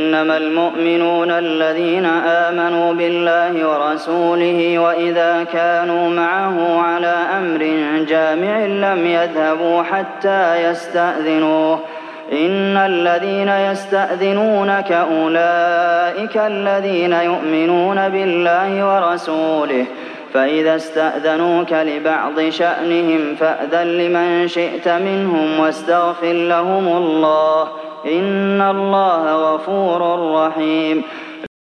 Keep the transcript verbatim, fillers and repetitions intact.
إنما المؤمنون الذين آمنوا بالله ورسوله وإذا كانوا معه على أمر جامع لم يذهبوا حتى يستأذنوه إن الذين يستأذنونك أولئك الذين يؤمنون بالله ورسوله فإذا استأذنوك لبعض شأنهم فأذن لمن شئت منهم واستغفر لهم الله إن الله غفور رحيم